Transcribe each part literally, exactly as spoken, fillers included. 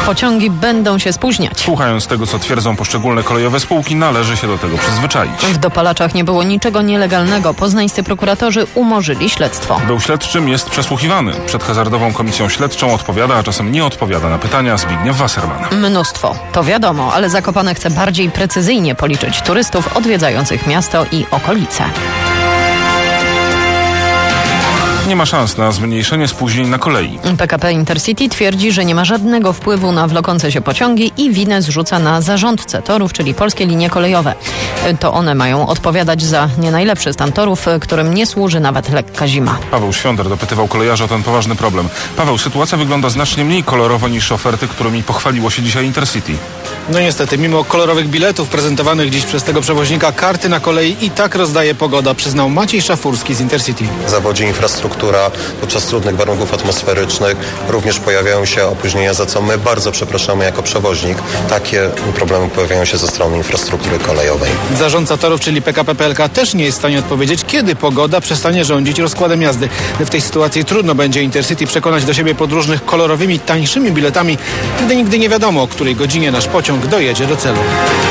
Pociągi będą się spóźniać. Słuchając tego, co twierdzą poszczególne kolejowe spółki, należy się do tego przyzwyczaić. W dopalaczach nie było niczego nielegalnego. Poznańscy prokuratorzy umorzyli śledztwo. Był śledczym, jest przesłuchiwany. Przed hazardową komisją śledczą odpowiada, a czasem nie odpowiada na pytania Zbigniew Wasserman. Mnóstwo. To wiadomo, ale Zakopane chce bardziej precyzyjnie policzyć turystów odwiedzających miasto i okolice. Nie ma szans na zmniejszenie spóźnień na kolei. P K P Intercity twierdzi, że nie ma żadnego wpływu na wlokące się pociągi i winę zrzuca na zarządcę torów, czyli Polskie Linie Kolejowe. To one mają odpowiadać za nie najlepszy stan torów, którym nie służy nawet lekka zima. Paweł Świąder dopytywał kolejarzy o ten poważny problem. Paweł, sytuacja wygląda znacznie mniej kolorowo niż oferty, którymi pochwaliło się dzisiaj Intercity. No niestety, mimo kolorowych biletów prezentowanych dziś przez tego przewoźnika, karty na kolei i tak rozdaje pogoda, przyznał Maciej Szafurski z Intercity. Zawodzi infrastruktura podczas trudnych warunków atmosferycznych, również pojawiają się opóźnienia, za co my bardzo przepraszamy jako przewoźnik. Takie problemy pojawiają się ze strony infrastruktury kolejowej. Zarządca torów, czyli P K P P L K, też nie jest w stanie odpowiedzieć, kiedy pogoda przestanie rządzić rozkładem jazdy. W tej sytuacji trudno będzie Intercity przekonać do siebie podróżnych kolorowymi, tańszymi biletami, gdy nigdy nie wiadomo, o której godzinie nasz pociąg dojedzie do celu.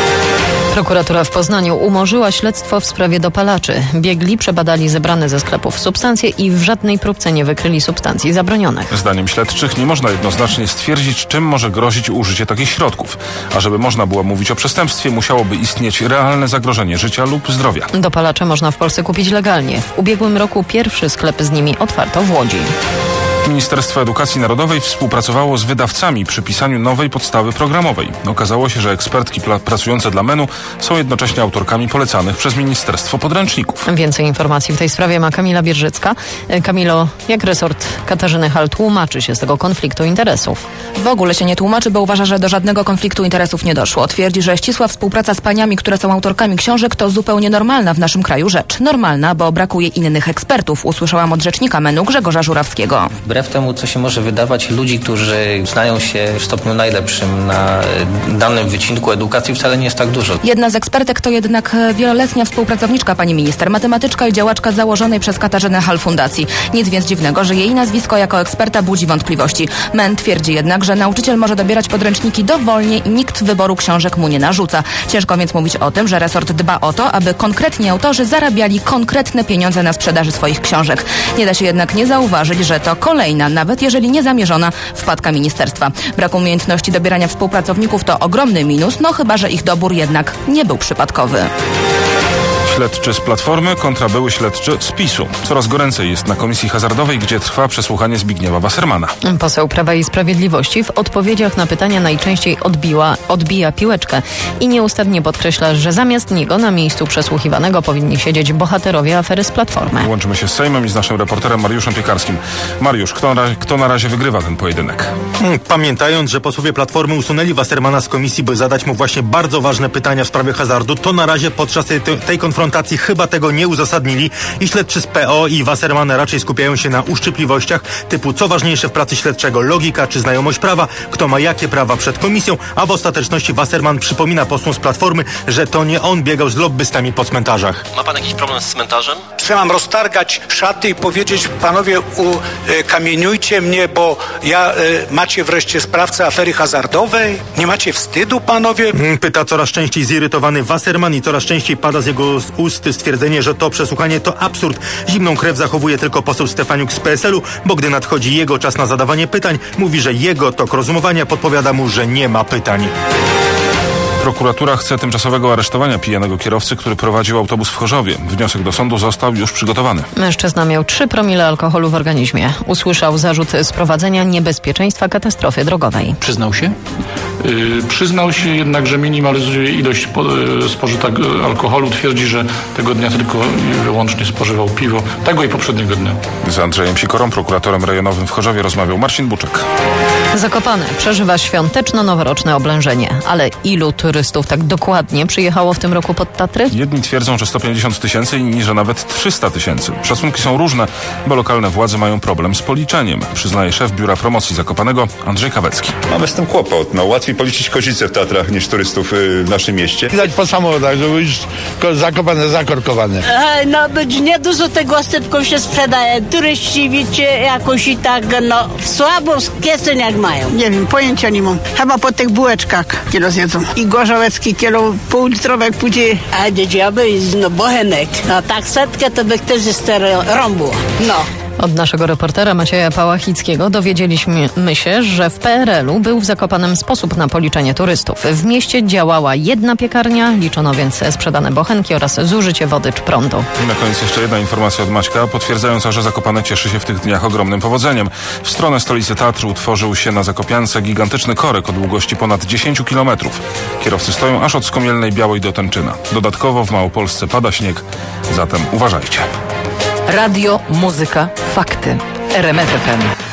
Prokuratura w Poznaniu umorzyła śledztwo w sprawie dopalaczy. Biegli przebadali zebrane ze sklepów substancje i w żadnej próbce nie wykryli substancji zabronionych. Zdaniem śledczych nie można jednoznacznie stwierdzić, czym może grozić użycie takich środków. A żeby można było mówić o przestępstwie, musiałoby istnieć realne zagrożenie życia lub zdrowia. Dopalacze można w Polsce kupić legalnie. W ubiegłym roku pierwszy sklep z nimi otwarto w Łodzi. Ministerstwo Edukacji Narodowej współpracowało z wydawcami przy pisaniu nowej podstawy programowej. Okazało się, że ekspertki pla- pracujące dla menu są jednocześnie autorkami polecanych przez ministerstwo podręczników. Więcej informacji w tej sprawie ma Kamila Bierżycka. Kamilo, jak resort Katarzyny Hall tłumaczy się z tego konfliktu interesów? W ogóle się nie tłumaczy, bo uważa, że do żadnego konfliktu interesów nie doszło. Twierdzi, że ścisła współpraca z paniami, które są autorkami książek, to zupełnie normalna w naszym kraju rzecz. Normalna, bo brakuje innych ekspertów, usłyszałam od rzecznika menu Grzegorza Żurawskiego. Wbrew temu, co się może wydawać, ludzi, którzy znają się w stopniu najlepszym na danym wycinku edukacji, wcale nie jest tak dużo. Jedna z ekspertek to jednak wieloletnia współpracowniczka pani minister, matematyczka i działaczka założonej przez Katarzynę Hall Fundacji. Nic więc dziwnego, że jej nazwisko jako eksperta budzi wątpliwości. Men twierdzi jednak, że nauczyciel może dobierać podręczniki dowolnie i nikt wyboru książek mu nie narzuca. Ciężko więc mówić o tym, że resort dba o to, aby konkretni autorzy zarabiali konkretne pieniądze na sprzedaży swoich książek. Nie da się jednak nie zauważyć, że to kolejna, nawet jeżeli niezamierzona, wpadka ministerstwa. Brak umiejętności dobierania współpracowników to ogromny minus, no chyba że ich dobór jednak nie był przypadkowy. Śledczy z Platformy kontra były śledczy z PiSu. Coraz goręcej jest na Komisji Hazardowej, gdzie trwa przesłuchanie Zbigniewa Wassermana. Poseł Prawa i Sprawiedliwości w odpowiedziach na pytania najczęściej odbiła, odbija piłeczkę i nieustannie podkreśla, że zamiast niego na miejscu przesłuchiwanego powinni siedzieć bohaterowie afery z Platformy. Łączymy się z Sejmem i z naszym reporterem Mariuszem Piekarskim. Mariusz, kto na, kto na razie wygrywa ten pojedynek? Pamiętając, że posłowie Platformy usunęli Wassermana z komisji, by zadać mu właśnie bardzo ważne pytania w sprawie hazardu, to na razie podczas tej, tej konfrontacji chyba tego nie uzasadnili i śledczy z P O i Wasserman raczej skupiają się na uszczypliwościach typu co ważniejsze w pracy śledczego, logika czy znajomość prawa, kto ma jakie prawa przed komisją, a w ostateczności Wasserman przypomina posłom z Platformy, że to nie on biegał z lobbystami po cmentarzach. Ma pan jakiś problem z cmentarzem? Czy mam roztargać szaty i powiedzieć, panowie, ukamieniujcie mnie, bo ja, y, macie wreszcie sprawcę afery hazardowej? Nie macie wstydu, panowie? Pyta coraz częściej zirytowany Wasserman i coraz częściej pada z jego ust stwierdzenie, że to przesłuchanie to absurd. Zimną krew zachowuje tylko poseł Stefaniuk z P S L-u, bo gdy nadchodzi jego czas na zadawanie pytań, mówi, że jego tok rozumowania podpowiada mu, że nie ma pytań. Prokuratura chce tymczasowego aresztowania pijanego kierowcy, który prowadził autobus w Chorzowie. Wniosek do sądu został już przygotowany. Mężczyzna miał trzy promile alkoholu w organizmie. Usłyszał zarzut sprowadzenia niebezpieczeństwa katastrofy drogowej. Przyznał się? Yy, przyznał się jednak, że minimalizuje ilość po, yy, spożytego alkoholu. Twierdzi, że tego dnia tylko i wyłącznie spożywał piwo. Tego i poprzedniego dnia. Z Andrzejem Sikorą, prokuratorem rejonowym w Chorzowie, rozmawiał Marcin Buczek. Zakopane przeżywa świąteczno-noworoczne oblężenie, ale ilu turystów tak dokładnie przyjechało w tym roku pod Tatry? Jedni twierdzą, że sto pięćdziesiąt tysięcy, inni, że nawet trzysta tysięcy. Szacunki są różne, bo lokalne władze mają problem z policzeniem, przyznaje szef Biura Promocji Zakopanego Andrzej Kawecki. Mamy z tym kłopot. No, łatwiej policzyć kozice w Tatrach niż turystów yy, w naszym mieście. Widać po samochodach, że już Zakopane, zakorkowane. E, no być niedużo tego osypków się sprzedaje. Turyści, wiecie, jakoś i tak, no słabo kieszeń jak mają. Nie wiem, pojęcia nie mam. Chyba po tych bułeczkach kilo zjedzą. I gorzałecki kilo półlitrowek pójdzie. A dziedziaby, no bochenek. No tak setkę to by ktoś z rąbu. No. Od naszego reportera Macieja Pałachickiego dowiedzieliśmy się, że w P R L-u był w Zakopanem sposób na policzenie turystów. W mieście działała jedna piekarnia, liczono więc sprzedane bochenki oraz zużycie wody czy prądu. I na koniec jeszcze jedna informacja od Maćka, potwierdzająca, że Zakopane cieszy się w tych dniach ogromnym powodzeniem. W stronę stolicy Tatr utworzył się na Zakopiance gigantyczny korek o długości ponad dziesięć kilometrów. Kierowcy stoją aż od Skomielnej Białej do Tęczyna. Dodatkowo w Małopolsce pada śnieg, zatem uważajcie. Radio, muzyka, fakty. R M F F M.